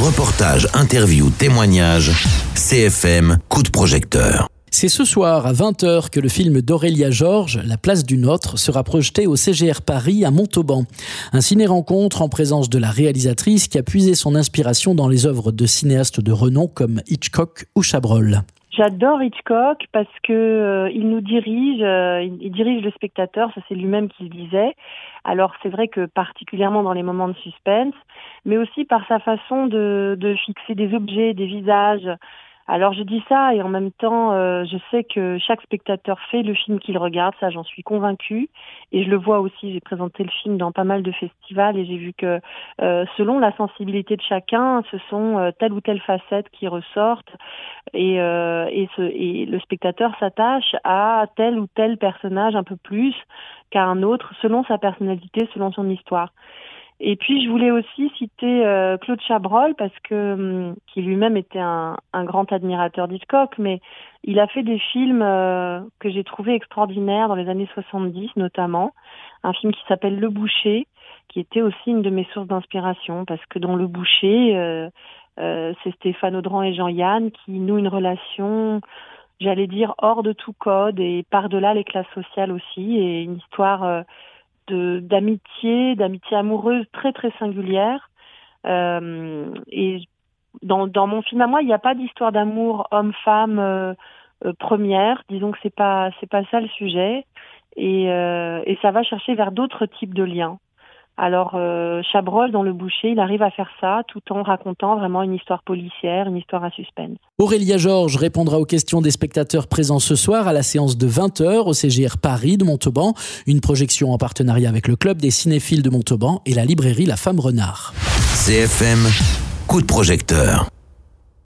Reportages, interviews, témoignages, CFM, coup de projecteur. C'est ce soir à 20h que le film d'Aurélia Georges, La place du Nôtre, sera projeté au CGR Paris à Montauban. Un ciné-rencontre en présence de la réalisatrice qui a puisé son inspiration dans les œuvres de cinéastes de renom comme Hitchcock ou Chabrol. J'adore Hitchcock parce que il nous dirige, il dirige le spectateur, ça c'est lui-même qui le disait. Alors c'est vrai que particulièrement dans les moments de suspense, mais aussi par sa façon de fixer des objets, des visages. Alors je dis ça et en même temps, je sais que chaque spectateur fait le film qu'il regarde, ça j'en suis convaincue. Et je le vois aussi, j'ai présenté le film dans pas mal de festivals et j'ai vu que selon la sensibilité de chacun, ce sont telle ou telle facette qui ressortent et le spectateur s'attache à tel ou tel personnage un peu plus qu'à un autre, selon sa personnalité, selon son histoire. Et puis je voulais aussi citer Claude Chabrol parce que qui lui-même était un grand admirateur d'Hitchcock, mais il a fait des films que j'ai trouvé extraordinaires dans les années 70 notamment, un film qui s'appelle Le Boucher, qui était aussi une de mes sources d'inspiration parce que dans Le Boucher, c'est Stéphane Audran et Jean-Yann qui nouent une relation, j'allais dire hors de tout code et par-delà les classes sociales aussi, et une histoire d'amitié amoureuse très très singulière. Et dans mon film à moi, il n'y a pas d'histoire d'amour homme-femme première. Disons que c'est pas ça le sujet. Et ça va chercher vers d'autres types de liens. Alors Chabrol dans Le Boucher, il arrive à faire ça tout en racontant vraiment une histoire policière, une histoire à suspense. Aurélia Georges répondra aux questions des spectateurs présents ce soir à la séance de 20h au CGR Paris de Montauban. Une projection en partenariat avec le Club des cinéphiles de Montauban et la librairie La Femme Renard. CFM, coup de projecteur.